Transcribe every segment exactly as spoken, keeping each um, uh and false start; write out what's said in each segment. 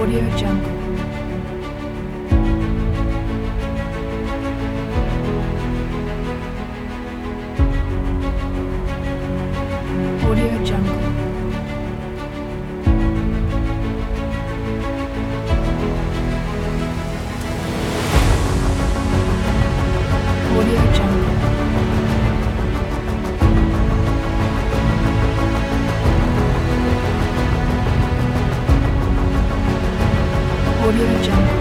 Audio Jungle. Audio Jungle. Audio Jungle. Audio Jungle.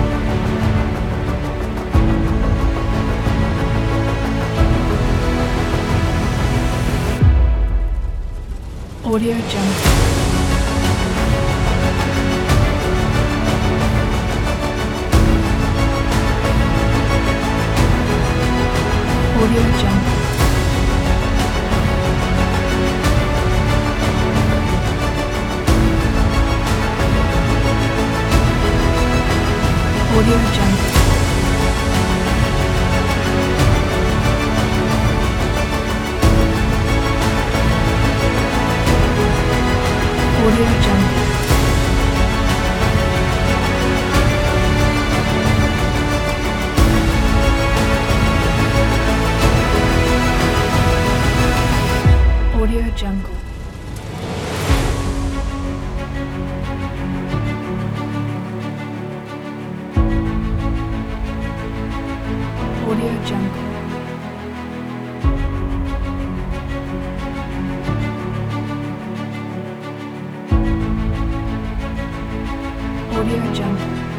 Audio Jungle. Audio Jungle. Audio Jungle. Audio Jungle. Audio Jungle. Audio Jungle. Audio Jungle.